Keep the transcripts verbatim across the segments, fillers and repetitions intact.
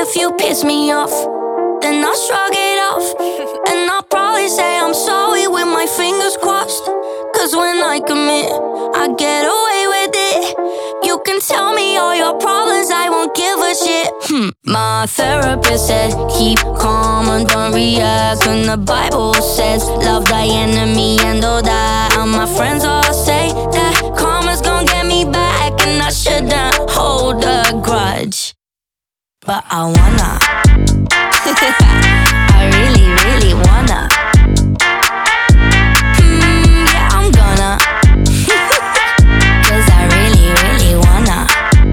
if you piss me off, then I'll shrug it off. And I'll probably say I'm sorry with my fingers crossed. Cause when I commit, I get away with it. You can tell me all your problems, I won't give a shit. Hmm. My therapist said, keep calm and don't react. And the Bible says, love thy enemy and all that. And my friends all say that karma's gonna get me back, and I shouldn't hold a grudge, but I wanna. I really, really wanna. Hmm, yeah, I'm gonna. Cause I really, really wanna.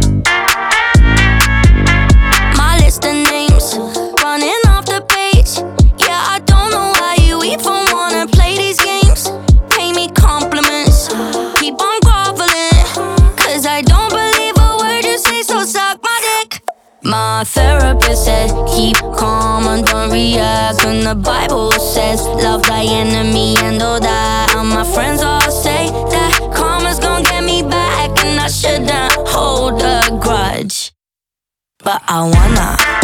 My list of names running off the page. Yeah, I don't know why you even wanna play these games. Pay me compliments, keep on groveling. Cause I don't believe a word you say, so suck my dick. My therapist said, keep calm and don't react. And the Bible says, love thy enemy and all that. And my friends all say that karma's gonna get me back, and I shouldn't hold a grudge, but I wanna.